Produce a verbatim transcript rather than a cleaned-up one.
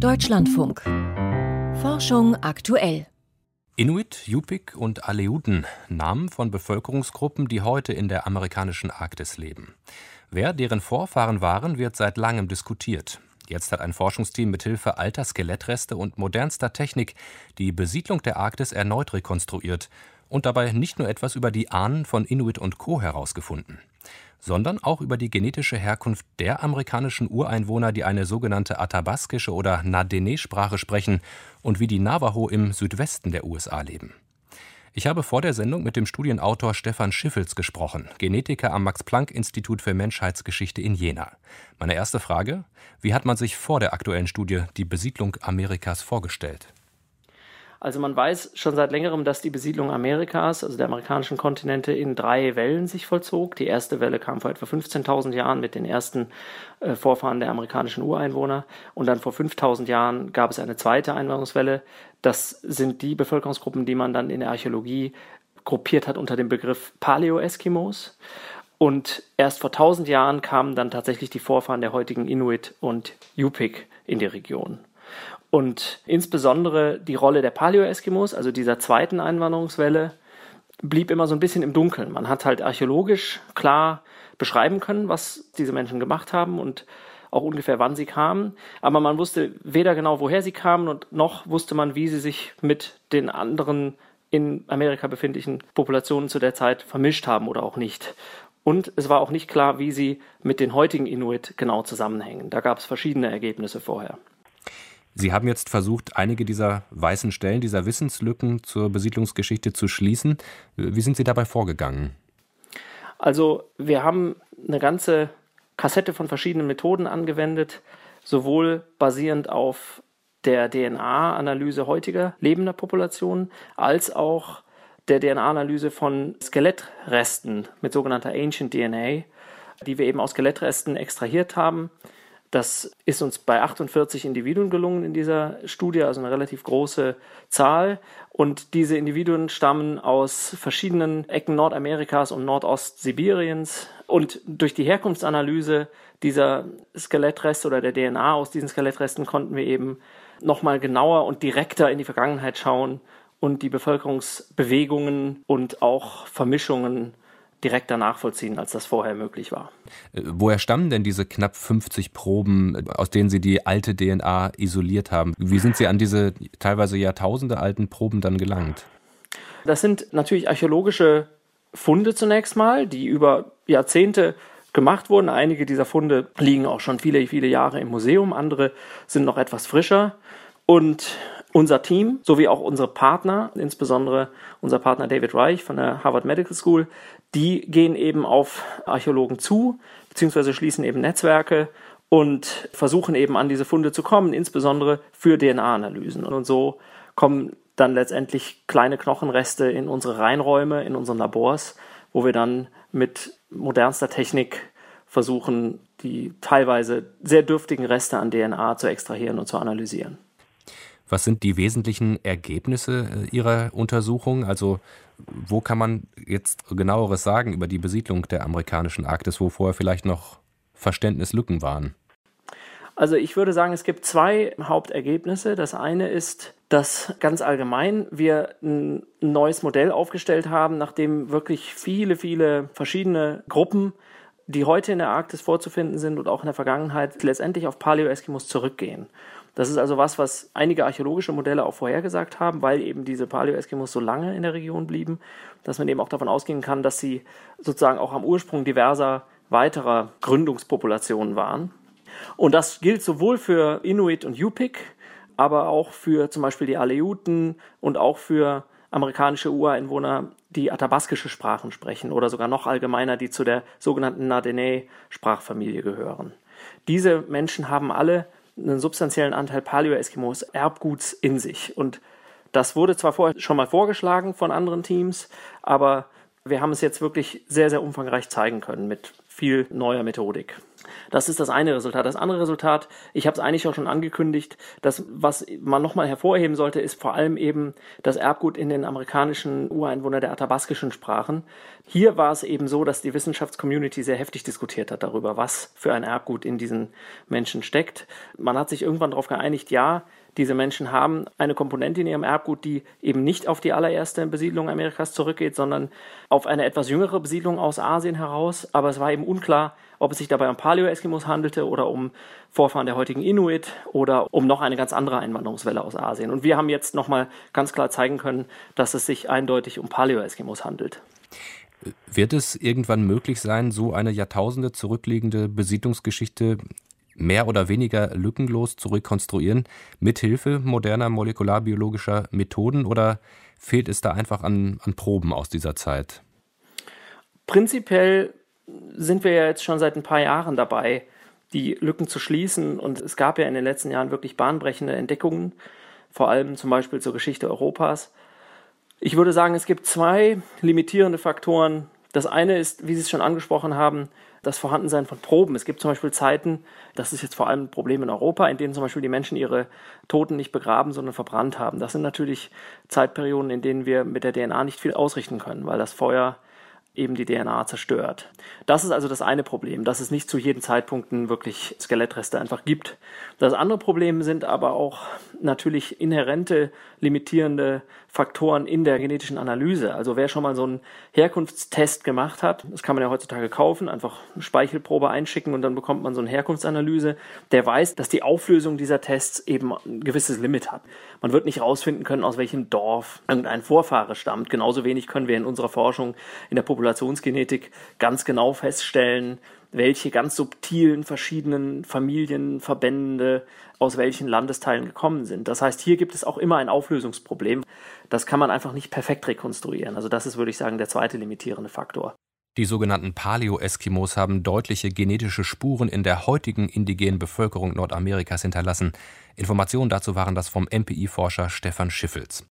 Deutschlandfunk. Forschung aktuell. Inuit, Yupik und Aleuten, Namen von Bevölkerungsgruppen, die heute in der amerikanischen Arktis leben. Wer deren Vorfahren waren, wird seit langem diskutiert. Jetzt hat ein Forschungsteam mithilfe alter Skelettreste und modernster Technik die Besiedlung der Arktis erneut rekonstruiert und dabei nicht nur etwas über die Ahnen von Inuit und Co. herausgefunden, sondern auch über die genetische Herkunft der amerikanischen Ureinwohner, die eine sogenannte athabaskische oder Na-Dene-Sprache sprechen und wie die Navajo im Südwesten der U S A leben. Ich habe vor der Sendung mit dem Studienautor Stefan Schiffels gesprochen, Genetiker am Max-Planck-Institut für Menschheitsgeschichte in Jena. Meine erste Frage: Wie hat man sich vor der aktuellen Studie die Besiedlung Amerikas vorgestellt? Also man weiß schon seit längerem, dass die Besiedlung Amerikas, also der amerikanischen Kontinente, in drei Wellen sich vollzog. Die erste Welle kam vor etwa fünfzehntausend Jahren mit den ersten äh, Vorfahren der amerikanischen Ureinwohner. Und dann vor fünftausend Jahren gab es eine zweite Einwanderungswelle. Das sind die Bevölkerungsgruppen, die man dann in der Archäologie gruppiert hat unter dem Begriff Paleo-Eskimos. Und erst vor tausend Jahren kamen dann tatsächlich die Vorfahren der heutigen Inuit und Yupik in die Region. Und insbesondere die Rolle der Paleo-Eskimos, also dieser zweiten Einwanderungswelle, blieb immer so ein bisschen im Dunkeln. Man hat halt archäologisch klar beschreiben können, was diese Menschen gemacht haben und auch ungefähr wann sie kamen. Aber man wusste weder genau, woher sie kamen, und noch wusste man, wie sie sich mit den anderen in Amerika befindlichen Populationen zu der Zeit vermischt haben oder auch nicht. Und es war auch nicht klar, wie sie mit den heutigen Inuit genau zusammenhängen. Da gab es verschiedene Ergebnisse vorher. Sie haben jetzt versucht, einige dieser weißen Stellen, dieser Wissenslücken zur Besiedlungsgeschichte zu schließen. Wie sind Sie dabei vorgegangen? Also wir haben eine ganze Kassette von verschiedenen Methoden angewendet, sowohl basierend auf der D N A-Analyse heutiger lebender Populationen, als auch der D N A-Analyse von Skelettresten mit sogenannter Ancient D N A, die wir eben aus Skelettresten extrahiert haben. Das ist uns bei achtundvierzig Individuen gelungen in dieser Studie, also eine relativ große Zahl. Und diese Individuen stammen aus verschiedenen Ecken Nordamerikas und Nordostsibiriens. Und durch die Herkunftsanalyse dieser Skelettreste oder der D N A aus diesen Skelettresten konnten wir eben nochmal genauer und direkter in die Vergangenheit schauen und die Bevölkerungsbewegungen und auch Vermischungen direkter nachvollziehen, als das vorher möglich war. Woher stammen denn diese knapp fünfzig Proben, aus denen Sie die alte D N A isoliert haben? Wie sind Sie an diese teilweise Jahrtausende alten Proben dann gelangt? Das sind natürlich archäologische Funde zunächst mal, die über Jahrzehnte gemacht wurden. Einige dieser Funde liegen auch schon viele, viele Jahre im Museum, andere sind noch etwas frischer. Und unser Team sowie auch unsere Partner, insbesondere unser Partner David Reich von der Harvard Medical School, die gehen eben auf Archäologen zu, beziehungsweise schließen eben Netzwerke und versuchen eben an diese Funde zu kommen, insbesondere für D N A-Analysen. Und so kommen dann letztendlich kleine Knochenreste in unsere Reinräume, in unseren Labors, wo wir dann mit modernster Technik versuchen, die teilweise sehr dürftigen Reste an D N A zu extrahieren und zu analysieren. Was sind die wesentlichen Ergebnisse Ihrer Untersuchung? Also wo kann man jetzt genaueres sagen über die Besiedlung der amerikanischen Arktis, wo vorher vielleicht noch Verständnislücken waren? Also ich würde sagen, es gibt zwei Hauptergebnisse. Das eine ist, dass ganz allgemein wir ein neues Modell aufgestellt haben, nachdem wirklich viele, viele verschiedene Gruppen, die heute in der Arktis vorzufinden sind und auch in der Vergangenheit, letztendlich auf Paleo-Eskimos zurückgehen. Das ist also was, was einige archäologische Modelle auch vorhergesagt haben, weil eben diese Paleo-Eskimos so lange in der Region blieben, dass man eben auch davon ausgehen kann, dass sie sozusagen auch am Ursprung diverser weiterer Gründungspopulationen waren. Und das gilt sowohl für Inuit und Yupik, aber auch für zum Beispiel die Aleuten und auch für amerikanische Ureinwohner, die athabaskische Sprachen sprechen oder sogar noch allgemeiner, die zu der sogenannten Na-Dene-Sprachfamilie gehören. Diese Menschen haben alle einen substanziellen Anteil Paleo-Eskimos Erbguts in sich. Und das wurde zwar vorher schon mal vorgeschlagen von anderen Teams, aber wir haben es jetzt wirklich sehr, sehr umfangreich zeigen können mit viel neuer Methodik. Das ist das eine Resultat. Das andere Resultat, ich habe es eigentlich auch schon angekündigt, dass was man nochmal hervorheben sollte, ist vor allem eben das Erbgut in den amerikanischen Ureinwohnern der athabaskischen Sprachen. Hier war es eben so, dass die Wissenschaftscommunity sehr heftig diskutiert hat darüber, was für ein Erbgut in diesen Menschen steckt. Man hat sich irgendwann darauf geeinigt, ja, diese Menschen haben eine Komponente in ihrem Erbgut, die eben nicht auf die allererste Besiedlung Amerikas zurückgeht, sondern auf eine etwas jüngere Besiedlung aus Asien heraus. Aber es war eben unklar, ob es sich dabei um Paleo-Eskimos handelte oder um Vorfahren der heutigen Inuit oder um noch eine ganz andere Einwanderungswelle aus Asien. Und wir haben jetzt nochmal ganz klar zeigen können, dass es sich eindeutig um Paleo-Eskimos handelt. Wird es irgendwann möglich sein, so eine Jahrtausende zurückliegende Besiedlungsgeschichte mehr oder weniger lückenlos zu rekonstruieren, mithilfe moderner molekularbiologischer Methoden, oder fehlt es da einfach an, an Proben aus dieser Zeit? Prinzipiell sind wir ja jetzt schon seit ein paar Jahren dabei, die Lücken zu schließen, und es gab ja in den letzten Jahren wirklich bahnbrechende Entdeckungen, vor allem zum Beispiel zur Geschichte Europas. Ich würde sagen, es gibt zwei limitierende Faktoren. Das eine ist, wie Sie es schon angesprochen haben, das Vorhandensein von Proben. Es gibt zum Beispiel Zeiten, das ist jetzt vor allem ein Problem in Europa, in denen zum Beispiel die Menschen ihre Toten nicht begraben, sondern verbrannt haben. Das sind natürlich Zeitperioden, in denen wir mit der D N A nicht viel ausrichten können, weil das Feuer eben die D N A zerstört. Das ist also das eine Problem, dass es nicht zu jeden Zeitpunkten wirklich Skelettreste einfach gibt. Das andere Problem sind aber auch natürlich inhärente, limitierende Faktoren in der genetischen Analyse. Also wer schon mal so einen Herkunftstest gemacht hat, das kann man ja heutzutage kaufen, einfach eine Speichelprobe einschicken und dann bekommt man so eine Herkunftsanalyse, der weiß, dass die Auflösung dieser Tests eben ein gewisses Limit hat. Man wird nicht rausfinden können, aus welchem Dorf irgendein Vorfahre stammt. Genauso wenig können wir in unserer Forschung in der Populationsgenetik ganz genau feststellen, welche ganz subtilen verschiedenen Familienverbände aus welchen Landesteilen gekommen sind. Das heißt, hier gibt es auch immer ein Auflösungsproblem. Das kann man einfach nicht perfekt rekonstruieren. Also das ist, würde ich sagen, der zweite limitierende Faktor. Die sogenannten Paleo-Eskimos haben deutliche genetische Spuren in der heutigen indigenen Bevölkerung Nordamerikas hinterlassen. Informationen dazu waren das vom M P I-Forscher Stefan Schiffels.